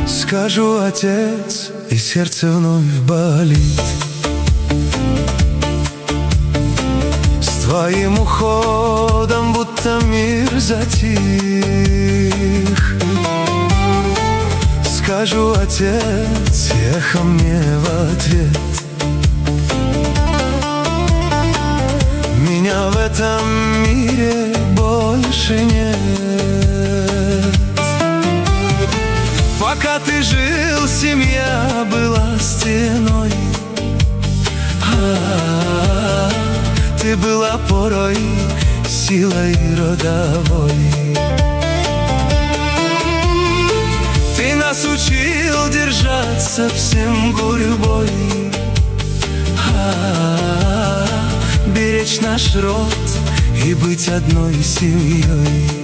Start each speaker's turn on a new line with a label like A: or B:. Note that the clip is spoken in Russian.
A: Скажу, отец, и сердце вновь болит. С твоим уходом будто мир затих. Скажу, отец, эхо мне в ответ: меня в этом мире больше нет. Пока ты жил, семья была стеной. Ты был опорой, силой родовой. Ты нас учил держаться всем гурьбой, беречь наш род и быть одной семьей.